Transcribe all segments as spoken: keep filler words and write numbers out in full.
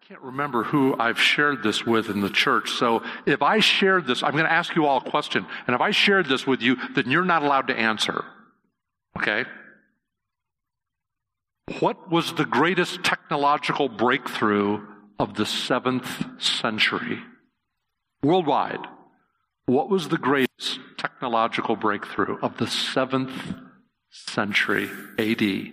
can't remember who I've shared this with in the church. So if I shared this, I'm going to ask you all a question. And if I shared this with you, then you're not allowed to answer. Okay? What was the greatest technological breakthrough of the seventh century? Worldwide, what was the greatest technological breakthrough of the seventh century A D?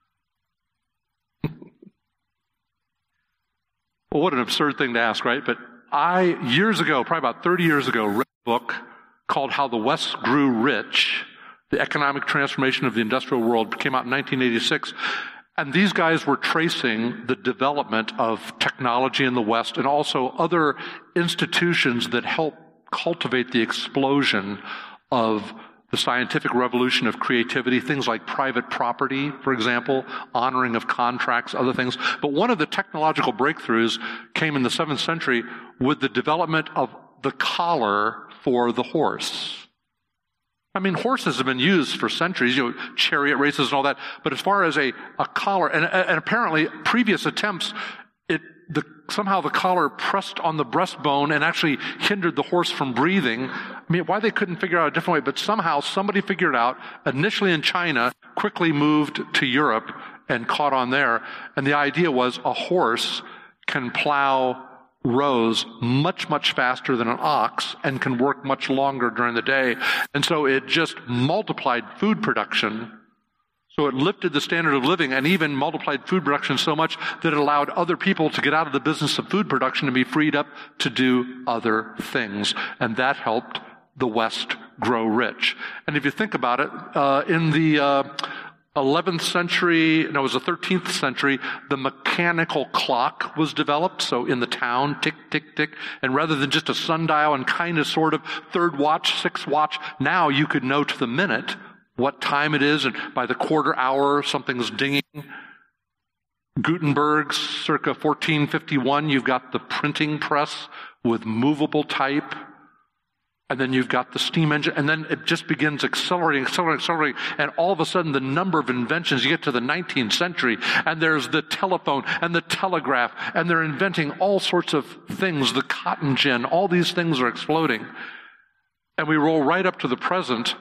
Well, what an absurd thing to ask, right? But I, years ago, probably about thirty years ago, read a book called How the West Grew Rich, The Economic Transformation of the Industrial World. It came out in nineteen eighty-six. And these guys were tracing the development of technology in the West and also other institutions that help cultivate the explosion of the scientific revolution of creativity, things like private property, for example, honoring of contracts, other things. But one of the technological breakthroughs came in the seventh century with the development of the collar for the horse. I mean, horses have been used for centuries, you know, chariot races and all that. But as far as a, a collar, and, and apparently previous attempts, it the, somehow the collar pressed on the breastbone and actually hindered the horse from breathing. I mean, why they couldn't figure out a different way, but somehow somebody figured it out, initially in China, quickly moved to Europe and caught on there. And the idea was a horse can plow rows much, much faster than an ox and can work much longer during the day. And so it just multiplied food production. So it lifted the standard of living and even multiplied food production so much that it allowed other people to get out of the business of food production and be freed up to do other things. And that helped the West grow rich. And if you think about it, uh, in the uh, eleventh century, no, it was the thirteenth century, the mechanical clock was developed. So in the town, tick, tick, tick. And rather than just a sundial and kind of sort of third watch, sixth watch, now you could know to the minute what time it is, and by the quarter hour, something's dinging. Gutenberg, circa fourteen fifty-one, you've got the printing press with movable type. And then you've got the steam engine, and then it just begins accelerating, accelerating, accelerating, and all of a sudden the number of inventions, you get to the nineteenth century, and there's the telephone and the telegraph, and they're inventing all sorts of things, the cotton gin, all these things are exploding. And we roll right up to the present,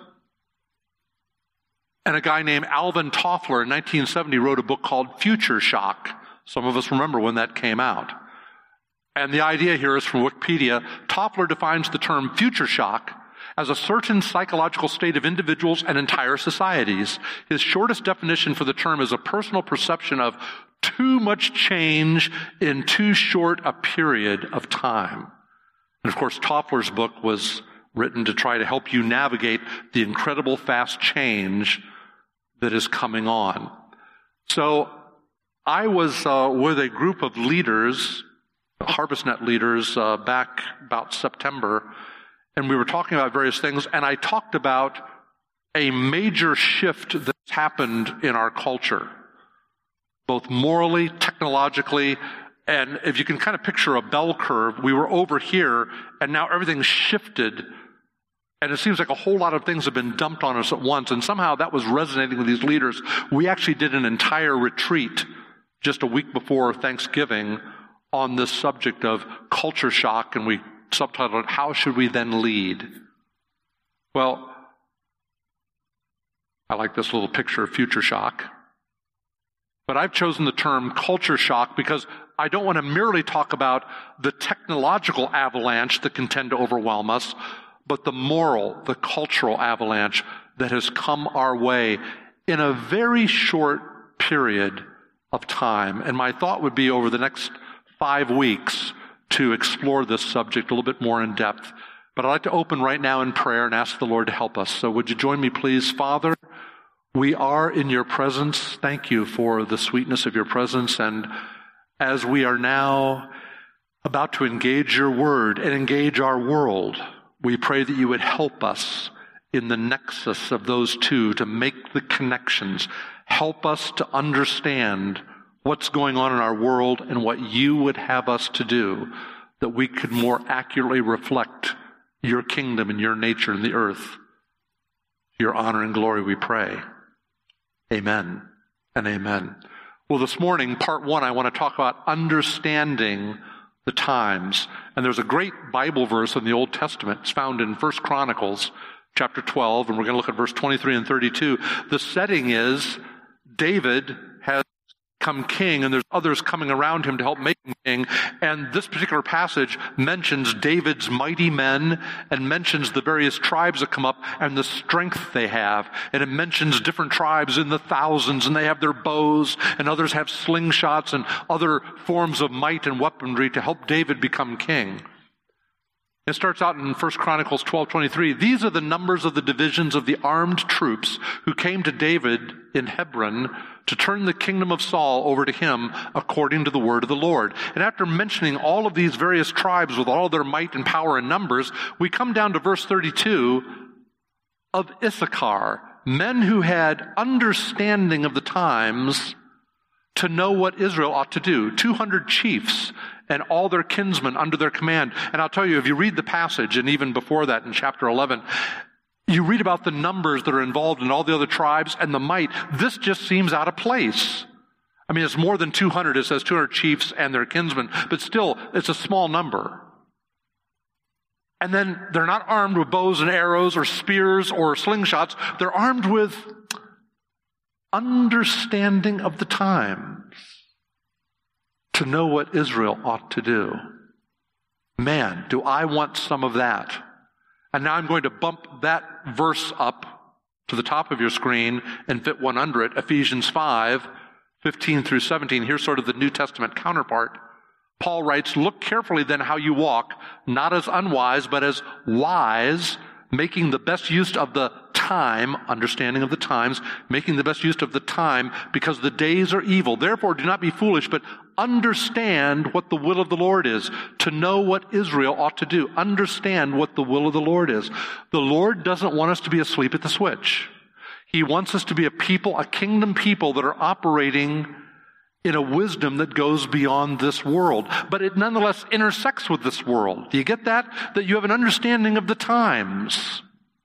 and a guy named Alvin Toffler in nineteen seventy wrote a book called Future Shock. Some of us remember when that came out. And the idea here is from Wikipedia. Toffler defines the term future shock as a certain psychological state of individuals and entire societies. His shortest definition for the term is a personal perception of too much change in too short a period of time. And of course, Toffler's book was written to try to help you navigate the incredible fast change that is coming on. So I was uh, with a group of leaders, HarvestNet leaders, uh, back about September, and we were talking about various things, and I talked about a major shift that's happened in our culture, both morally, technologically, and if you can kind of picture a bell curve, we were over here, and now everything's shifted, and it seems like a whole lot of things have been dumped on us at once, and somehow that was resonating with these leaders. We actually did an entire retreat just a week before Thanksgiving on this subject of culture shock, and we subtitled it, How Should We Then Lead? Well, I like this little picture of future shock, but I've chosen the term culture shock because I don't want to merely talk about the technological avalanche that can tend to overwhelm us, but the moral, the cultural avalanche that has come our way in a very short period of time. And my thought would be over the next five weeks to explore this subject a little bit more in depth. But I'd like to open right now in prayer and ask the Lord to help us. So would you join me, please? Father, we are in your presence. Thank you for the sweetness of your presence. And as we are now about to engage your word and engage our world, we pray that you would help us in the nexus of those two to make the connections. Help us to understand what's going on in our world and what you would have us to do, that we could more accurately reflect your kingdom and your nature in the earth. Your honor and glory we pray. Amen and amen. Well, this morning, part one, I want to talk about understanding the times. And there's a great Bible verse in the Old Testament. It's found in First Chronicles chapter twelve, and we're going to look at verse twenty-three and thirty-two. The setting is David has become king, and there's others coming around him to help make him king. And this particular passage mentions David's mighty men and mentions the various tribes that come up and the strength they have. And it mentions different tribes in the thousands, and they have their bows, and others have slingshots and other forms of might and weaponry to help David become king. It starts out in First Chronicles twelve twenty-three. These are the numbers of the divisions of the armed troops who came to David in Hebron to turn the kingdom of Saul over to him according to the word of the Lord. And after mentioning all of these various tribes with all their might and power and numbers, we come down to verse thirty-two of Issachar, men who had understanding of the times to know what Israel ought to do. two hundred chiefs and all their kinsmen under their command. And I'll tell you, if you read the passage, and even before that in chapter eleven, you read about the numbers that are involved in all the other tribes and the might. This just seems out of place. I mean, it's more than two hundred. It says two hundred chiefs and their kinsmen, but still, it's a small number. And then they're not armed with bows and arrows or spears or slingshots. They're armed with understanding of the times to know what Israel ought to do. Man, do I want some of that. And now I'm going to bump that verse up to the top of your screen and fit one under it. Ephesians five, fifteen through seventeen. Here's sort of the New Testament counterpart. Paul writes, look carefully then how you walk, not as unwise, but as wise, making the best use of the time, understanding of the times, making the best use of the time, because the days are evil. Therefore, do not be foolish, but understand what the will of the Lord is, to know what Israel ought to do. Understand what the will of the Lord is. The Lord doesn't want us to be asleep at the switch. He wants us to be a people, a kingdom people that are operating in a wisdom that goes beyond this world. But it nonetheless intersects with this world. Do you get that? That you have an understanding of the times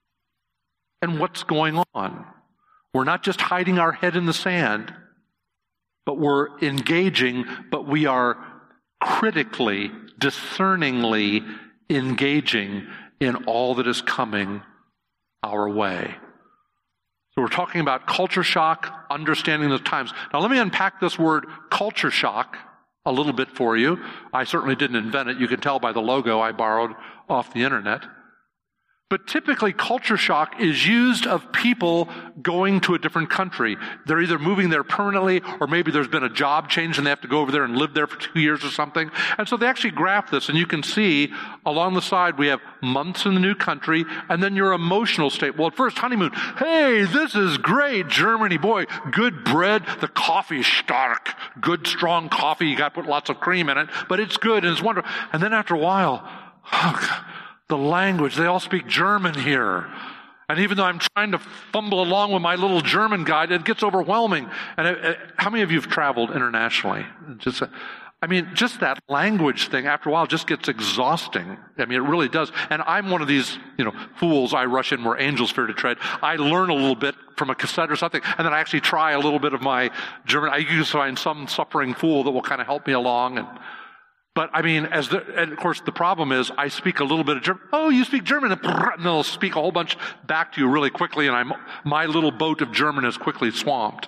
and what's going on. We're not just hiding our head in the sand, but we're engaging, but we are critically, discerningly engaging in all that is coming our way. So we're talking about culture shock, understanding the times. Now let me unpack this word culture shock a little bit for you. I certainly didn't invent it. You can tell by the logo I borrowed off the internet. But typically, culture shock is used of people going to a different country. They're either moving there permanently, or maybe there's been a job change and they have to go over there and live there for two years or something. And so they actually graph this, and you can see along the side we have months in the new country, and then your emotional state. Well, at first, honeymoon. Hey, this is great. Germany, boy, good bread. The coffee is stark. Good, strong coffee. You got to put lots of cream in it, but it's good and it's wonderful. And then after a while, oh God, the language, they all speak German here. And even though I'm trying to fumble along with my little German guide, it gets overwhelming. And it, it, how many of you have traveled internationally? Just, I mean, just that language thing, after a while, just gets exhausting. I mean, it really does. And I'm one of these, you know, fools. I rush in where angels fear to tread. I learn a little bit from a cassette or something, and then I actually try a little bit of my German. I usually find some suffering fool that will kind of help me along. And But, I mean, as the, and of course, the problem is I speak a little bit of German. Oh, you speak German. And they'll speak a whole bunch back to you really quickly, and I'm, my little boat of German is quickly swamped.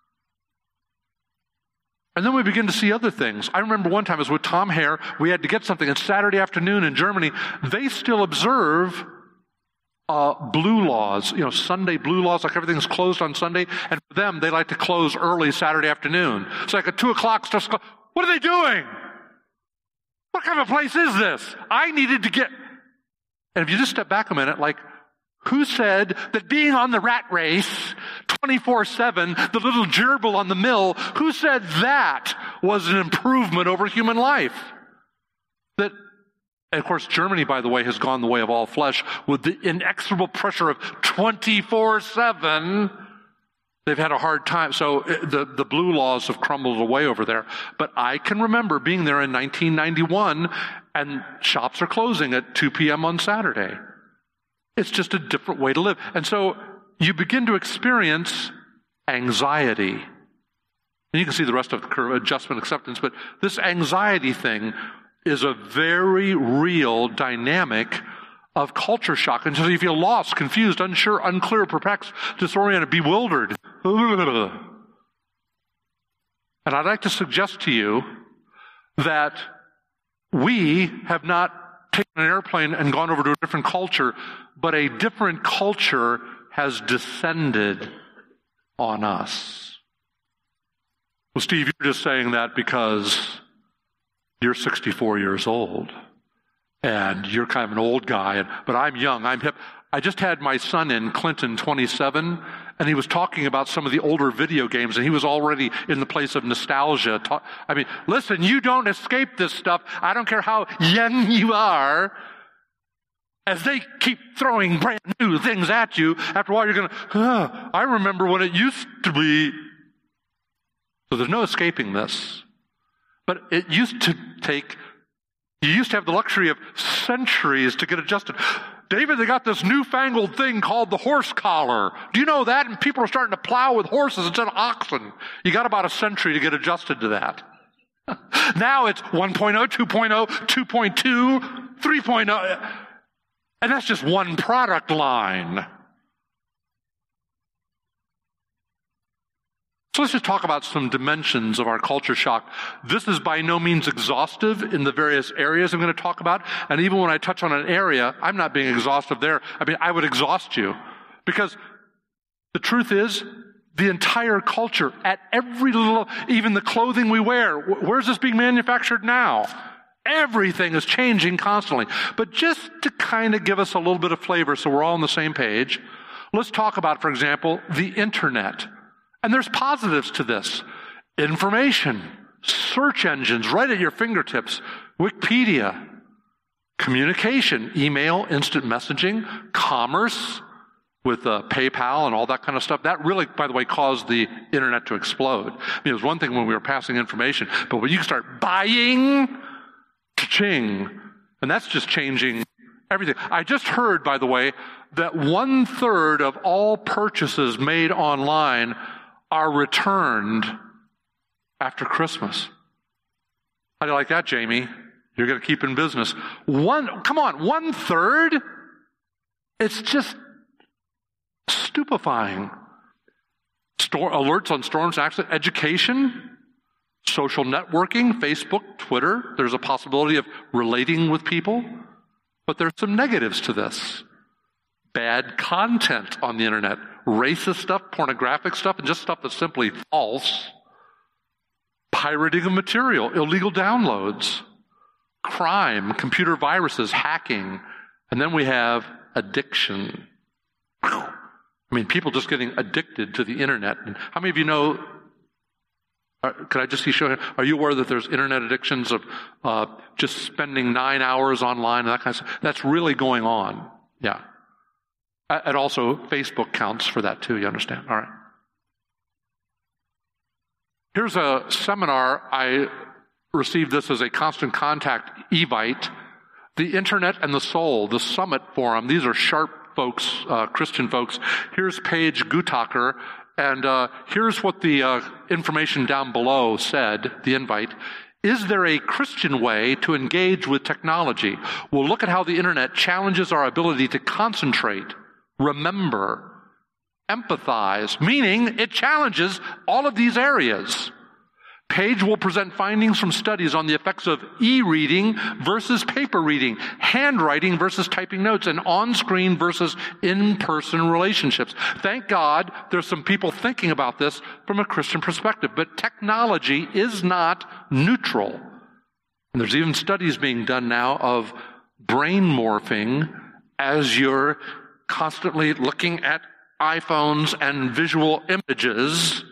And then we begin to see other things. I remember one time I was with Tom Hare. We had to get something. It's Saturday afternoon in Germany. They still observe uh, blue laws, you know, Sunday blue laws, like everything's closed on Sunday. And for them, they like to close early Saturday afternoon. So like at two o'clock, starts, what are they doing? What kind of a place is this? I needed to get... And if you just step back a minute, like, who said that being on the rat race twenty-four seven, the little gerbil on the mill, who said that was an improvement over human life? That, and of course, Germany, by the way, has gone the way of all flesh with the inexorable pressure of twenty-four seven. They've had a hard time. So the, the blue laws have crumbled away over there. But I can remember being there in nineteen ninety-one, and shops are closing at two p.m. on Saturday. It's just a different way to live. And so you begin to experience anxiety And you can see the rest of the curve, adjustment, acceptance, but this anxiety thing is a very real dynamic of culture shock. And so you feel lost, confused, unsure, unclear, perplexed, disoriented, bewildered. And I'd like to suggest to you that we have not taken an airplane and gone over to a different culture, but a different culture has descended on us. Well, Steve, you're just saying that because you're sixty-four years old and you're kind of an old guy, and, but I'm young, I'm hip. I just had my son in, Clinton, twenty-seven, and he was talking about some of the older video games, and he was already in the place of nostalgia. Ta- I mean, listen, you don't escape this stuff. I don't care how young you are. As they keep throwing brand new things at you, after a while you're going to, huh, I remember when it used to be. So there's no escaping this. But it used to take, you used to have the luxury of centuries to get adjusted. David, they got this newfangled thing called the horse collar. Do you know that? And people are starting to plow with horses instead of oxen. You got about a century to get adjusted to that. Now it's one point oh, two point oh, two point two, three point oh. And that's just one product line. So let's just talk about some dimensions of our culture shock. This is by no means exhaustive in the various areas I'm going to talk about. And even when I touch on an area, I'm not being exhaustive there. I mean, I would exhaust you. Because the truth is, the entire culture, at every little, even the clothing we wear, where's this being manufactured now? Everything is changing constantly. But just to kind of give us a little bit of flavor so we're all on the same page, let's talk about, for example, the internet. And there's positives to this. Information, search engines right at your fingertips, Wikipedia, communication, email, instant messaging, commerce with uh, PayPal and all that kind of stuff. That really, by the way, caused the internet to explode. I mean, it was one thing when we were passing information, but when you can start buying, cha-ching, and that's just changing everything. I just heard, by the way, that one third of all purchases made online are returned after Christmas. How do you like that, Jamie? You're going to keep in business. One, come on, one third? It's just stupefying. Store, alerts on storms, accidents, education, social networking, Facebook, Twitter. There's a possibility of relating with people. But there's some negatives to this. Bad content on the internet. Racist stuff, pornographic stuff, and just stuff that's simply false. Pirating of material, illegal downloads, crime, computer viruses, hacking, and then we have addiction. I mean, people just getting addicted to the internet. And how many of you know, uh, could I just see show here, are you aware that there's internet addictions of uh, just spending nine hours online and that kind of stuff? That's really going on. Yeah. And also, Facebook counts for that too, you understand? All right. Here's a seminar. I received this as a Constant Contact Evite. The Internet and the Soul, the Summit Forum. These are sharp folks, uh, Christian folks. Here's Paige Gutacher, and uh, here's what the uh, information down below said, the invite. Is there a Christian way to engage with technology? We'll look at how the Internet challenges our ability to concentrate, remember, empathize, meaning it challenges all of these areas. Paige will present findings from studies on the effects of e-reading versus paper reading, handwriting versus typing notes, and on-screen versus in-person relationships. Thank God there's some people thinking about this from a Christian perspective, but technology is not neutral. And there's even studies being done now of brain morphing as you're constantly looking at iPhones and visual images.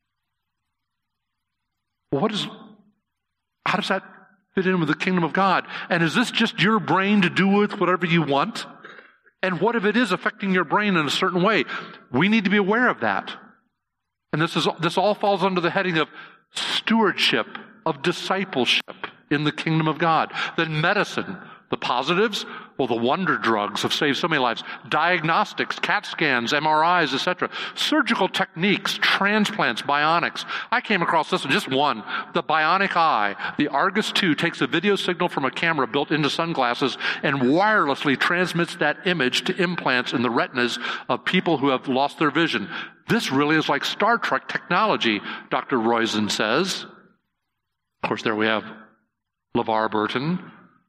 What is, how does that fit in with the kingdom of God? And is this just your brain to do with whatever you want? And what if it is affecting your brain in a certain way? We need to be aware of that. And this is this all falls under the heading of stewardship, of discipleship in the kingdom of God. Then medicine, the positives, Well, the wonder drugs have saved so many lives. Diagnostics, CAT scans, M R Is, et cetera. Surgical techniques, transplants, bionics. I came across this one, just one. The bionic eye. The Argus two takes a video signal from a camera built into sunglasses and wirelessly transmits that image to implants in the retinas of people who have lost their vision. This really is like Star Trek technology, Doctor Roizen says. Of course, there we have LeVar Burton.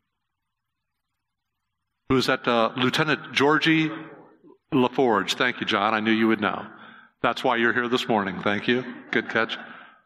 Who's that? Uh, Lieutenant Georgie LaForge. Thank you, John. I knew you would know. That's why you're here this morning. Thank you. Good catch. Of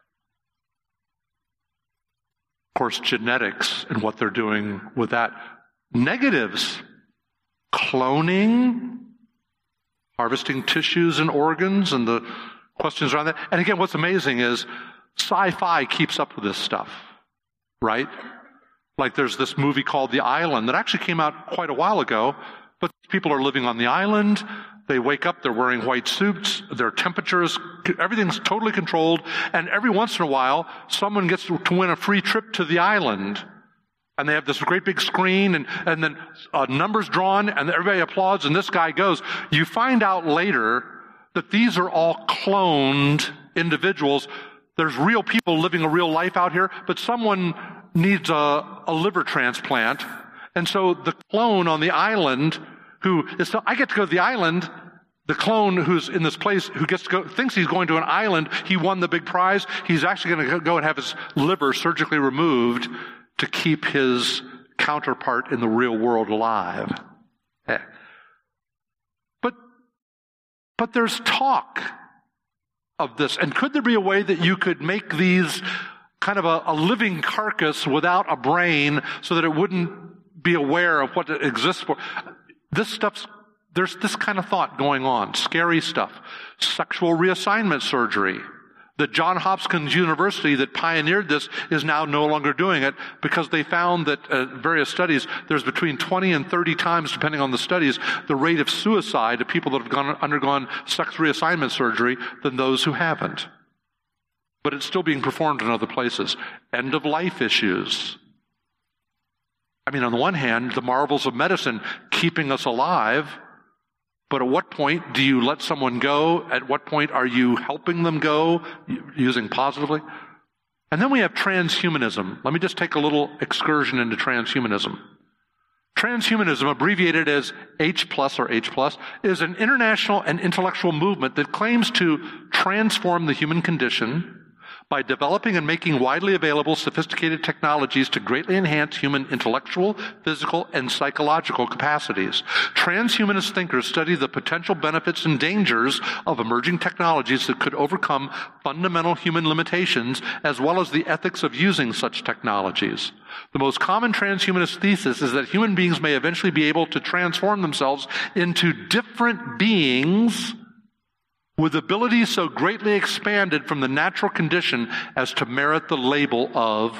course, genetics and what they're doing with that. Negatives. Cloning. Harvesting tissues and organs and the questions around that. And again, what's amazing is sci-fi keeps up with this stuff. Right? Like there's this movie called The Island that actually came out quite a while ago, but people are living on the island. They wake up, they're wearing white suits, their temperatures, everything's totally controlled, and every once in a while, someone gets to win a free trip to the island. And they have this great big screen, and, and then uh, numbers drawn, and everybody applauds, and this guy goes. You find out later that these are all cloned individuals. There's real people living a real life out here, but someone needs a, a liver transplant. And so the clone on the island who is, I get to go to the island, the clone who's in this place who gets to go, thinks he's going to an island, he won the big prize, he's actually going to go and have his liver surgically removed to keep his counterpart in the real world alive. But, but there's talk of this. And could there be a way that you could make these kind of a, a living carcass without a brain so that it wouldn't be aware of what it exists for? This stuff's, there's this kind of thought going on. Scary stuff. Sexual reassignment surgery. The Johns Hopkins University that pioneered this is now no longer doing it because they found that uh, various studies, there's between twenty and thirty times, depending on the studies, the rate of suicide of people that have gone, undergone sex reassignment surgery than those who haven't. But it's still being performed in other places. End-of-life issues. I mean, on the one hand, the marvels of medicine keeping us alive, but at what point do you let someone go? At what point are you helping them go, using positively? And then we have transhumanism. Let me just take a little excursion into transhumanism. Transhumanism, abbreviated as H plus or H plus, is an international and intellectual movement that claims to transform the human condition by developing and making widely available sophisticated technologies to greatly enhance human intellectual, physical, and psychological capacities. Transhumanist thinkers study the potential benefits and dangers of emerging technologies that could overcome fundamental human limitations, as well as the ethics of using such technologies. The most common transhumanist thesis is that human beings may eventually be able to transform themselves into different beings with abilities so greatly expanded from the natural condition as to merit the label of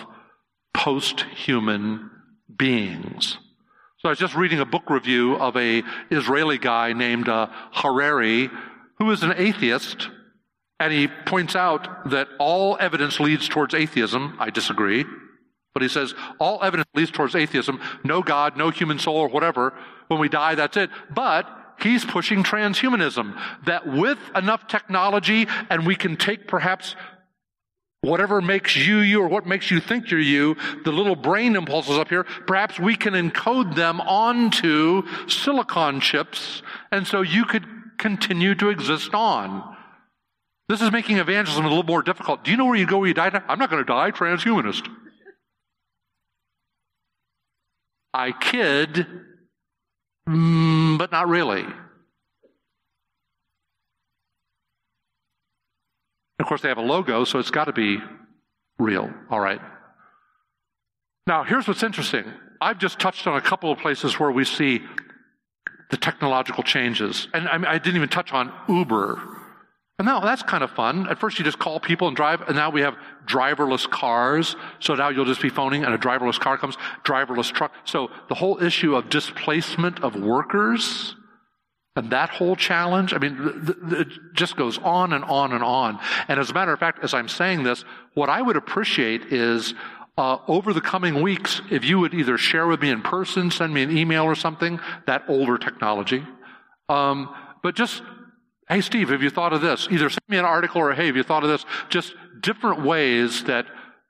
post-human beings. So I was just reading a book review of a Israeli guy named uh, Harari, who is an atheist, and he points out that all evidence leads towards atheism. I disagree. But he says, all evidence leads towards atheism. No God, no human soul, or whatever. When we die, that's it. But he's pushing transhumanism, that with enough technology, and we can take perhaps whatever makes you you, or what makes you think you're you, the little brain impulses up here, perhaps we can encode them onto silicon chips, and so you could continue to exist on. This is making evangelism a little more difficult. Do you know where you go when you die? I'm not going to die, transhumanist. I kid, mm, but not really. Of course, they have a logo, so it's got to be real. All right. Now, here's what's interesting. I've just touched on a couple of places where we see the technological changes. And I, mean, I didn't even touch on Uber. And now that's kind of fun. At first you just call people and drive, and now we have driverless cars. So now you'll just be phoning and a driverless car comes, driverless truck. So the whole issue of displacement of workers and that whole challenge, I mean, th- th- it just goes on and on and on. And as a matter of fact, as I'm saying this, what I would appreciate is Uh, over the coming weeks, if you would either share with me in person, send me an email or something, that older technology. Um, but just, hey, Steve, have you thought of this? Either send me an article or, hey, have you thought of this? Just different ways that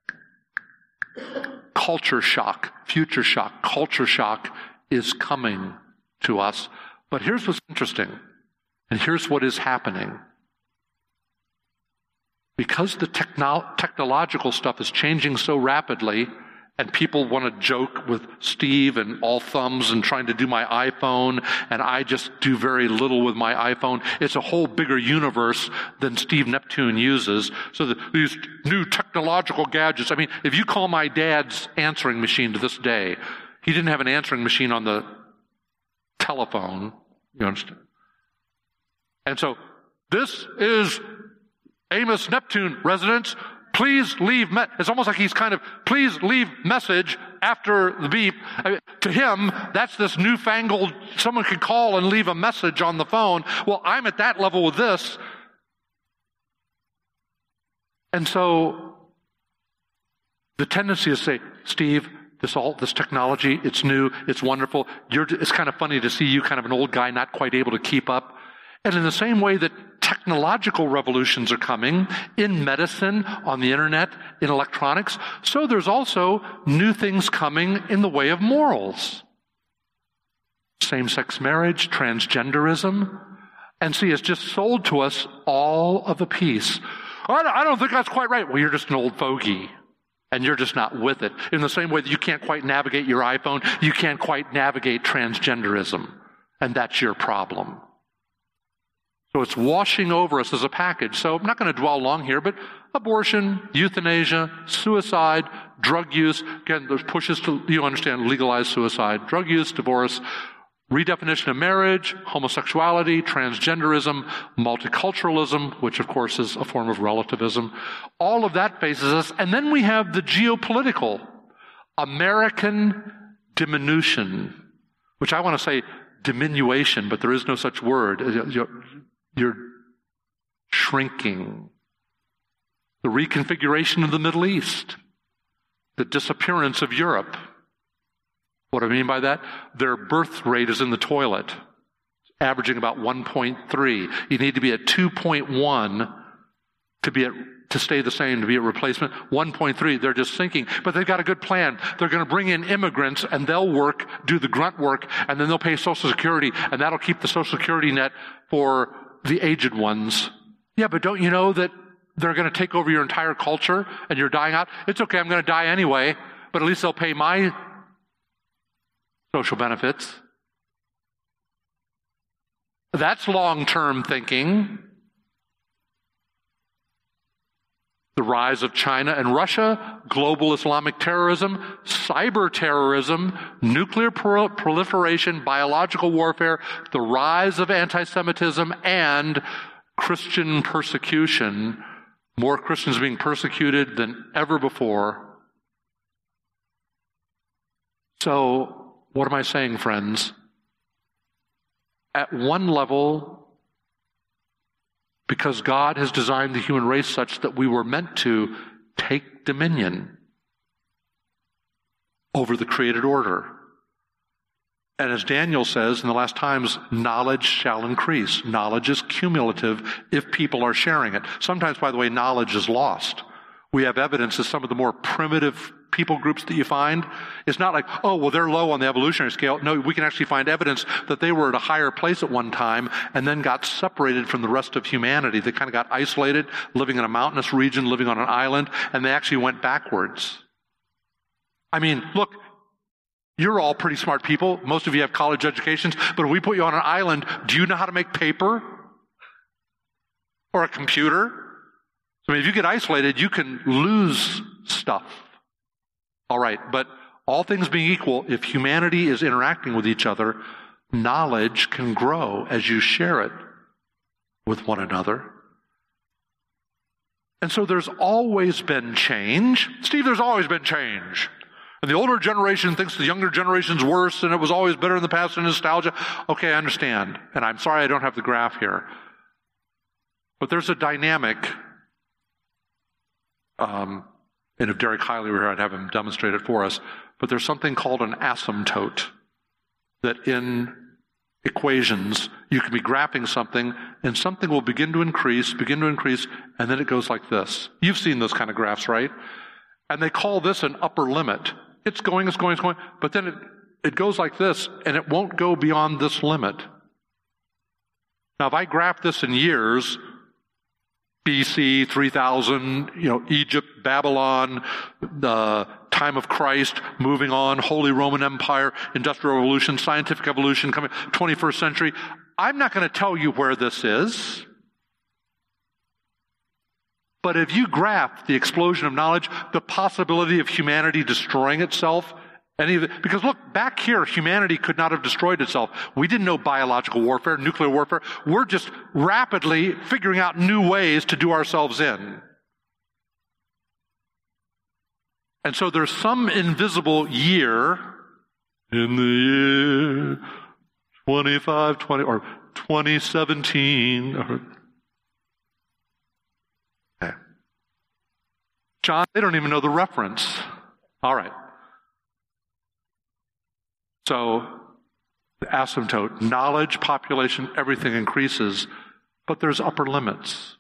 culture shock, future shock, culture shock is coming to us. But here's what's interesting, and here's what is happening. Because the techno- technological stuff is changing so rapidly, and people want to joke with Steve and all thumbs and trying to do my iPhone, and I just do very little with my iPhone. It's a whole bigger universe than Steve Neptune uses. So the, these new technological gadgets, I mean, if you call my dad's answering machine to this day, he didn't have an answering machine on the telephone, you understand? And so, this is Amos Neptune residents, please leave, me-. It's almost like he's kind of, please leave message after the beep. I mean, to him, that's this newfangled, someone could call and leave a message on the phone. Well, I'm at that level with this. And so, the tendency is to say, Steve, this all, this technology, it's new, it's wonderful. You're, it's kind of funny to see you, kind of an old guy, not quite able to keep up. And in the same way that technological revolutions are coming in medicine, on the internet, in electronics, so there's also new things coming in the way of morals. Same-sex marriage, transgenderism. And see, it's just sold to us all of a piece. I don't think that's quite right. Well, you're just an old fogey. And you're just not with it. In the same way that you can't quite navigate your iPhone, you can't quite navigate transgenderism. And that's your problem. So it's washing over us as a package. So I'm not going to dwell long here, but abortion, euthanasia, suicide, drug use. Again, there's pushes to, you understand, legalize suicide, drug use, divorce, redefinition of marriage, homosexuality, transgenderism, multiculturalism, which of course is a form of relativism. All of that faces us. And then we have the geopolitical American diminution, which I want to say diminution, but there is no such word. You're shrinking. The reconfiguration of the Middle East. The disappearance of Europe. What do I mean by that? Their birth rate is in the toilet, averaging about one point three. You need to be at two point one to be at, to stay the same, to be a replacement. one point three, they're just sinking. But they've got a good plan. They're going to bring in immigrants, and they'll work, do the grunt work, and then they'll pay Social Security, and that'll keep the Social Security net for the aged ones. Yeah, but don't you know that they're going to take over your entire culture, and you're dying out? It's okay, I'm going to die anyway, but at least they'll pay my social benefits. That's long-term thinking. The rise of China and Russia, global Islamic terrorism, cyber terrorism, nuclear pro- proliferation, biological warfare, the rise of anti-Semitism, and Christian persecution. More Christians being persecuted than ever before. So, what am I saying, friends? At one level, because God has designed the human race such that we were meant to take dominion over the created order. And as Daniel says in the last times, knowledge shall increase. Knowledge is cumulative if people are sharing it. Sometimes, by the way, knowledge is lost. We have evidence that some of the more primitive people groups that you find, it's not like, oh, well, they're low on the evolutionary scale. No, we can actually find evidence that they were at a higher place at one time and then got separated from the rest of humanity. They kind of got isolated, living in a mountainous region, living on an island, and they actually went backwards. I mean, look, you're all pretty smart people. Most of you have college educations, but if we put you on an island, do you know how to make paper? Or a computer? I mean, if you get isolated, you can lose stuff. All right, but all things being equal, if humanity is interacting with each other, knowledge can grow as you share it with one another. And so there's always been change. Steve, there's always been change. And the older generation thinks the younger generation's worse and it was always better in the past and nostalgia. Okay, I understand. And I'm sorry I don't have the graph here. But there's a dynamic. Um, And if Derek Hiley were here, I'd have him demonstrate it for us. But there's something called an asymptote, that in equations, you can be graphing something, and something will begin to increase, begin to increase, and then it goes like this. You've seen those kind of graphs, right? And they call this an upper limit. It's going, it's going, it's going, but then it, it goes like this, and it won't go beyond this limit. Now, if I graph this in years, B C, three thousand, you know, Egypt, Babylon, the time of Christ, moving on, Holy Roman Empire, Industrial Revolution, scientific evolution, coming, twenty-first century. I'm not going to tell you where this is. But if you graph the explosion of knowledge, the possibility of humanity destroying itself, any of it, because look, back here, humanity could not have destroyed itself. We didn't know biological warfare, nuclear warfare. We're just rapidly figuring out new ways to do ourselves in. And so there's some invisible year in the year twenty-five twenty or twenty seventeen. Or, okay. John, they don't even know the reference. All right. So, the asymptote, knowledge, population, everything increases, but there's upper limits.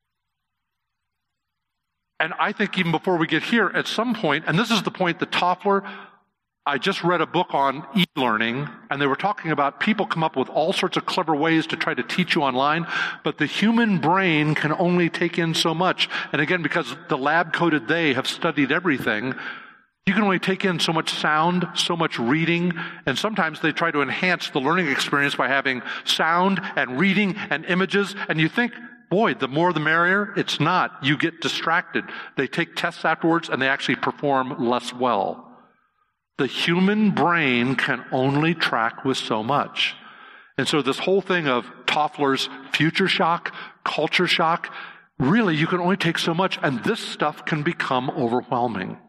And I think even before we get here, at some point, and this is the point that Toffler, I just read a book on e-learning, and they were talking about people come up with all sorts of clever ways to try to teach you online, but the human brain can only take in so much. And again, because the lab-coated they have studied everything, you can only take in so much sound, so much reading, and sometimes they try to enhance the learning experience by having sound and reading and images, and you think, boy, the more the merrier. It's not. You get distracted. They take tests afterwards, and they actually perform less well. The human brain can only track with so much. And so this whole thing of Toffler's future shock, culture shock, really, you can only take so much, and this stuff can become overwhelming.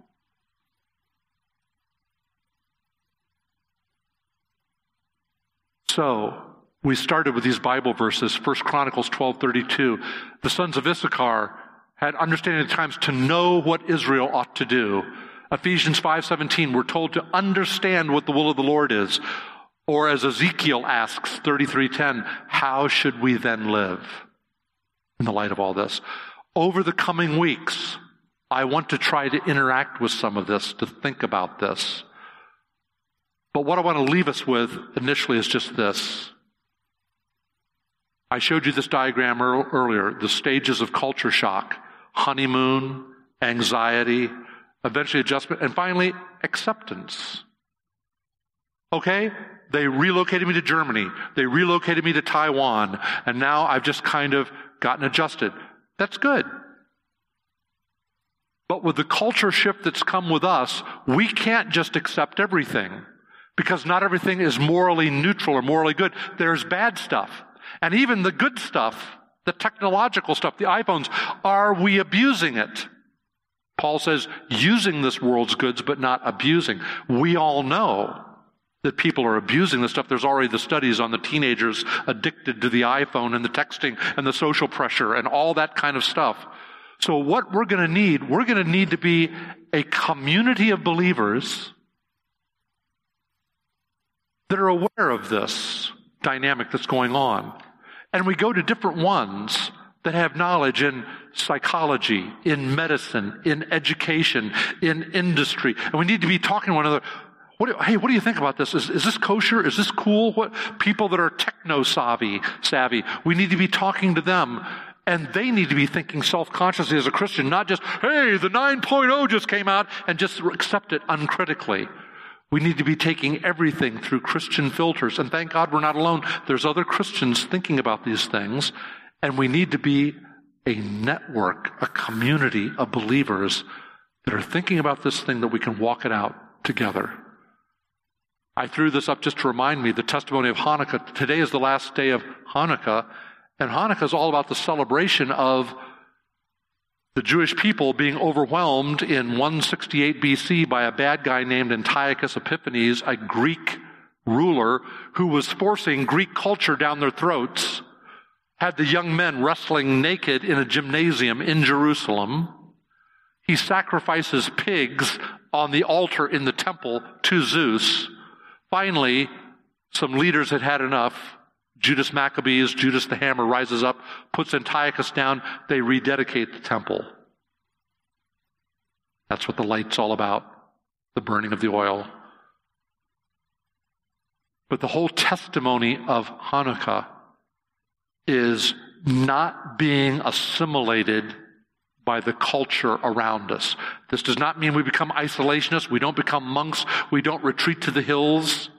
So, we started with these Bible verses, First Chronicles twelve thirty-two. The sons of Issachar had understanding of the times to know what Israel ought to do. Ephesians five seventeen, we're told to understand what the will of the Lord is. Or as Ezekiel asks, thirty-three ten, how should we then live in the light of all this? Over the coming weeks, I want to try to interact with some of this, to think about this. But what I want to leave us with initially is just this. I showed you this diagram earlier, the stages of culture shock, honeymoon, anxiety, eventually adjustment, and finally acceptance. Okay? They relocated me to Germany. They relocated me to Taiwan. And now I've just kind of gotten adjusted. That's good. But with the culture shift that's come with us, we can't just accept everything. Because not everything is morally neutral or morally good. There's bad stuff. And even the good stuff, the technological stuff, the iPhones, are we abusing it? Paul says, using this world's goods, but not abusing. We all know that people are abusing this stuff. There's already the studies on the teenagers addicted to the iPhone and the texting and the social pressure and all that kind of stuff. So what we're going to need, we're going to need to be a community of believers that are aware of this dynamic that's going on. And we go to different ones that have knowledge in psychology, in medicine, in education, in industry. And we need to be talking to one another. What do, hey, what do you think about this? Is, is this kosher? Is this cool? What people that are techno-savvy, savvy, we need to be talking to them. And they need to be thinking self-consciously as a Christian, not just, hey, the nine point oh just came out, and just accept it uncritically. We need to be taking everything through Christian filters. And thank God we're not alone. There's other Christians thinking about these things. And we need to be a network, a community of believers that are thinking about this thing that we can walk it out together. I threw this up just to remind me the testimony of Hanukkah. Today is the last day of Hanukkah. And Hanukkah is all about the celebration of the Jewish people being overwhelmed in one sixty-eight B C by a bad guy named Antiochus Epiphanes, a Greek ruler who was forcing Greek culture down their throats, had the young men wrestling naked in a gymnasium in Jerusalem. He sacrifices pigs on the altar in the temple to Zeus. Finally, some leaders had had enough. Judas Maccabees, Judas the Hammer rises up, puts Antiochus down. They rededicate the temple. That's what the light's all about, the burning of the oil. But the whole testimony of Hanukkah is not being assimilated by the culture around us. This does not mean we become isolationists. We don't become monks. We don't retreat to the hills.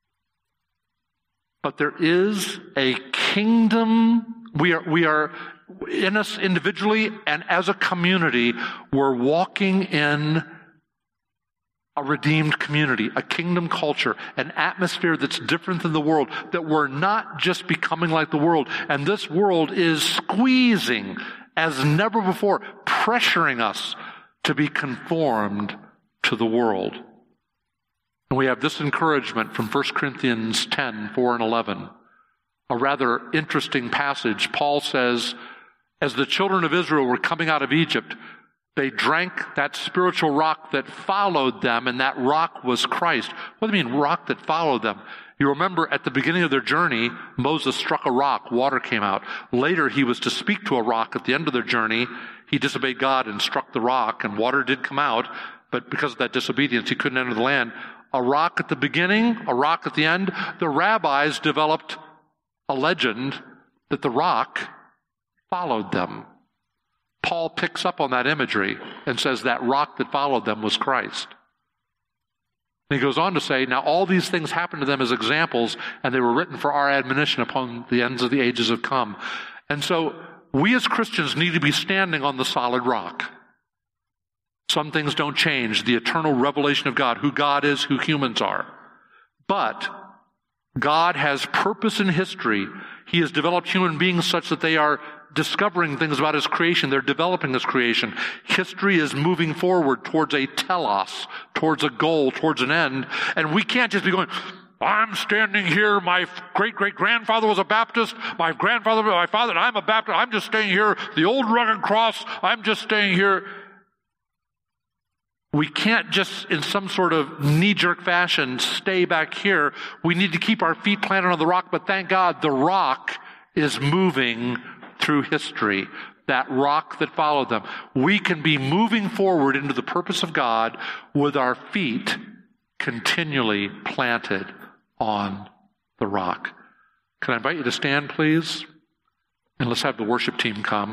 But there is a kingdom. We are, we are in us individually and as a community, we're walking in a redeemed community, a kingdom culture, an atmosphere that's different than the world, that we're not just becoming like the world. And this world is squeezing as never before, pressuring us to be conformed to the world. And we have this encouragement from First Corinthians ten, four and eleven. A rather interesting passage. Paul says, as the children of Israel were coming out of Egypt, they drank that spiritual rock that followed them, and that rock was Christ. What do you mean, rock that followed them? You remember at the beginning of their journey, Moses struck a rock, water came out. Later, he was to speak to a rock at the end of their journey. He disobeyed God and struck the rock, and water did come out, but because of that disobedience, he couldn't enter the land. A rock at the beginning, a rock at the end. The rabbis developed a legend that the rock followed them. Paul picks up on that imagery and says that rock that followed them was Christ. And he goes on to say, now all these things happened to them as examples, and they were written for our admonition upon the ends of the ages have come. And so we as Christians need to be standing on the solid rock. Some things don't change. The eternal revelation of God, who God is, who humans are. But God has purpose in history. He has developed human beings such that they are discovering things about His creation. They're developing His creation. History is moving forward towards a telos, towards a goal, towards an end. And we can't just be going, I'm standing here, my great-great-grandfather was a Baptist, my grandfather, my father, and I'm a Baptist, I'm just staying here, the old rugged cross, I'm just staying here. We can't just, in some sort of knee-jerk fashion, stay back here. We need to keep our feet planted on the rock, but thank God the rock is moving through history, that rock that followed them. We can be moving forward into the purpose of God with our feet continually planted on the rock. Can I invite you to stand, please? And let's have the worship team come.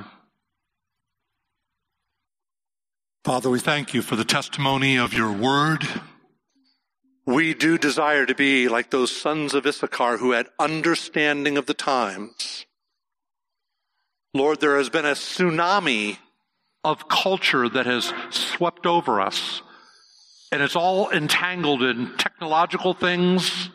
Father, we thank you for the testimony of your word. We do desire to be like those sons of Issachar who had understanding of the times. Lord, there has been a tsunami of culture that has swept over us, and it's all entangled in technological things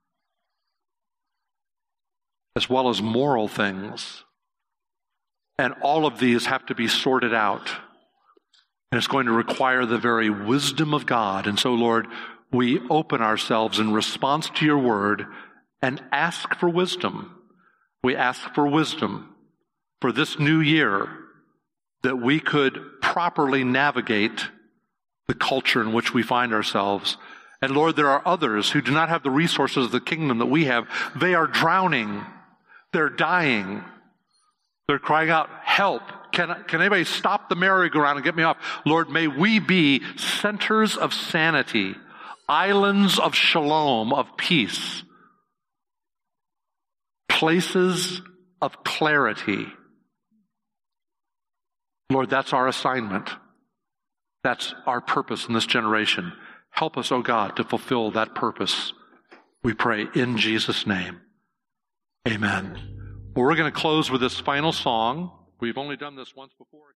as well as moral things. And all of these have to be sorted out. And it's going to require the very wisdom of God. And so, Lord, we open ourselves in response to your word and ask for wisdom. We ask for wisdom for this new year, that we could properly navigate the culture in which we find ourselves. And Lord, there are others who do not have the resources of the kingdom that we have. They are drowning. They're dying. They're crying out, help. Can, can anybody stop the merry-go-round and get me off? Lord, may we be centers of sanity, islands of shalom, of peace, places of clarity. Lord, that's our assignment. That's our purpose in this generation. Help us, oh God, to fulfill that purpose. We pray in Jesus' name. Amen. Well, we're going to close with this final song. We've only done this once before.